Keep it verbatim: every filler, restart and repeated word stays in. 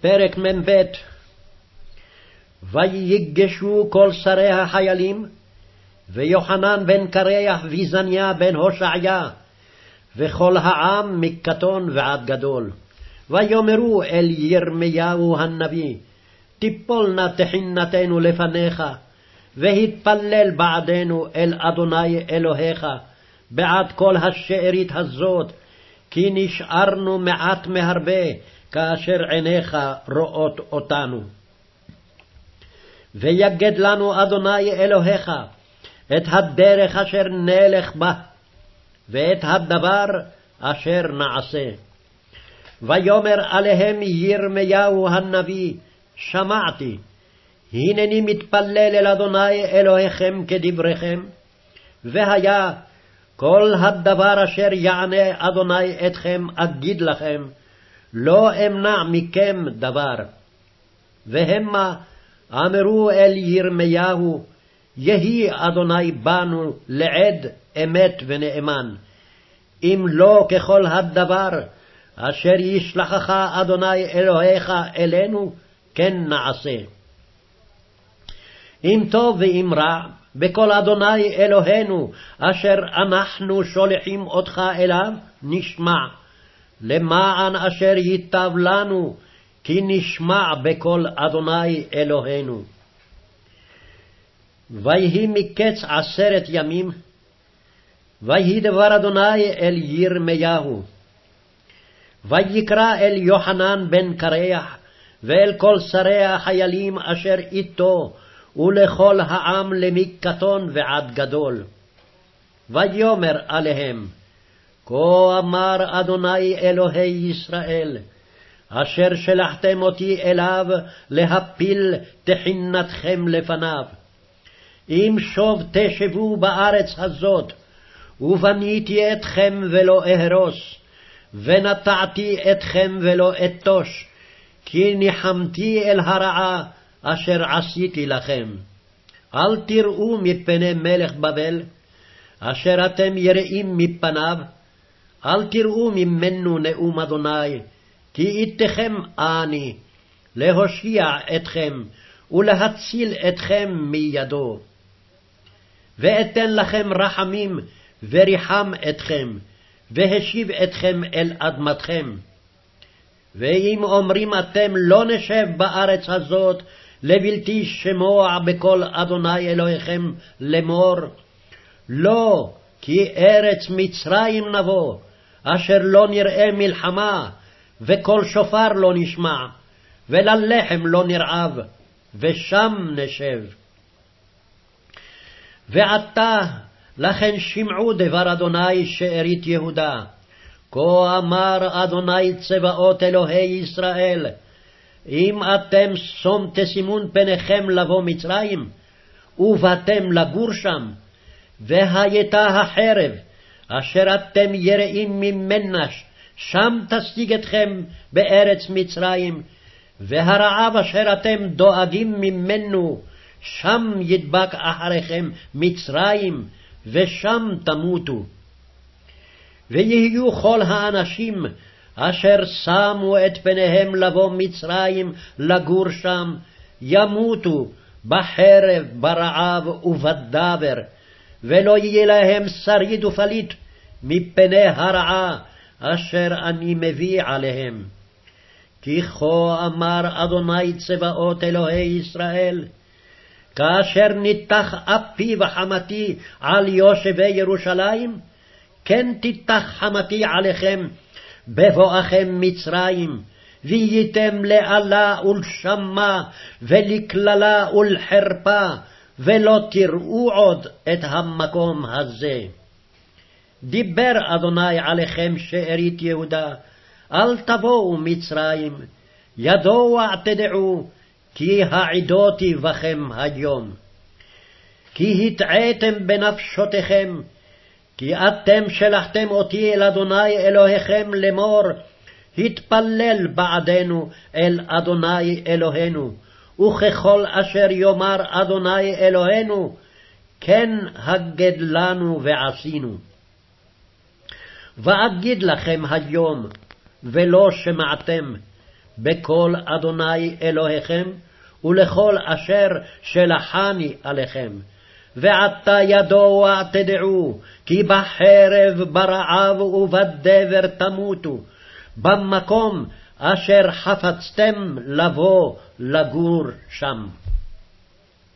פרק מ"ב. ויגשו כל שרי החיילים, ויוחנן בן קרח וזניה בן הושעיה, וכל העם מקטון ועד גדול. ויאמרו אל ירמיהו הנביא, תיפול נא תחינתנו לפניך, והתפלל בעדנו אל אדוני אלוהיך, בעד כל השארית הזאת, כי נשארנו מעט מהרבה, כאשר עיניך רואות אותנו. ויגד לנו אדוני אלוהיך את הדרך אשר נלך בה, ואת הדבר אשר נעשה. ויאמר עליהם ירמיהו הנביא, שמעתי, הנני מתפלל אל אדוני אלוהיכם כדבריכם, והיה כל הדבר אשר יענה אדוני אתכם אגיד לכם, לא אמנע מכם דבר. והמה אמרו אל ירמיהו, יהי אדוני בנו לעד אמת ונאמן, אם לא ככל הדבר אשר ישלחך אדוני אלוהיך אלינו, כן נעשה. אם טוב ואם רע, בכל אדוני אלוהינו, אשר אנחנו שולחים אותך אליו, נשמע, למען אשר ייטב לנו, כי נשמע בכל אדוני אלוהינו. ויהי מקץ עשרת ימים, ויהי דבר אדוני אל ירמיהו. ויקרא אל יוחנן בן קרח, ואל כל שרי החיילים אשר איתו, ולכל העם למקטון ועד גדול. ויאמר עליהם, כה אמר אדוני אלוהי ישראל, אשר שלחתם אותי אליו להפיל תחינתכם לפניו. אם שוב תשבו בארץ הזאת, ובניתי אתכם ולא אהרוס, ונטעתי אתכם ולא אתוש, כי ניחמתי אל הרעה אשר עשיתי לכם. אל תראו מפני מלך בבל, אשר אתם יראים מפניו, אל תראו ממנו נאום אדוני, כי איתכם אני, להושיע אתכם ולהציל אתכם מידו. ואתן לכם רחמים וריחם אתכם, והשיב אתכם אל אדמתכם. ואם אומרים אתם לא נשב בארץ הזאת, לבלתי שמוע בקול אדוני אלוהיכם לאמור, לא, כי ארץ מצרים נבוא, אשר לא נראה מלחמה, וקול שופר לא נשמע, וללחם לא נרעב, ושם נשב. ועתה לכן שמעו דבר אדוני שארית יהודה, כה אמר אדוני צבאות אלוהי ישראל, אם אתם שום תשימון פניכם לבוא מצרים, ובאתם לגור שם, והייתה החרב, אשר אתם יראים ממנה, שם תשיג אתכם בארץ מצרים, והרעב אשר אתם דואגים ממנו, שם ידבק אחריכם מצרים, ושם תמותו. ויהיו כל האנשים אשר שמו את פניהם לבוא מצרים לגור שם, ימותו בחרב, ברעב ובדבר, ולא יהיה להם שריד ופליט מפני הרעה אשר אני מביא עליהם. כי כה אמר אדוני צבאות אלוהי ישראל, כאשר ניתח אפי וחמתי על יושבי ירושלים, כן תיתח חמתי עליכם בבואכם מצרים, והייתם לאלה ולשמה ולקללה ולחרפה, ולא תראו עוד את המקום הזה. דיבר אדוני עליכם שארית יהודה, אל תבואו מצרים, ידוע תדעו, כי העידותי בכם היום. כי התעיתם בנפשותיכם, כי אתם שלחתם אותי אל אדוני אלוהיכם לאמור, התפלל בעדנו אל אדוני אלוהינו, וככל אשר יאמר אדוני אלוהינו, כן הגד לנו ועשינו. ואגיד לכם היום, ולא שמעתם, בקול אדוני אלוהיכם, ולכל אשר שלחני עליכם. ועתה ידוע תדעו, כי בחרב, ברעב ובדבר תמותו, במקום אשר חפצתם לבוא לגור שם.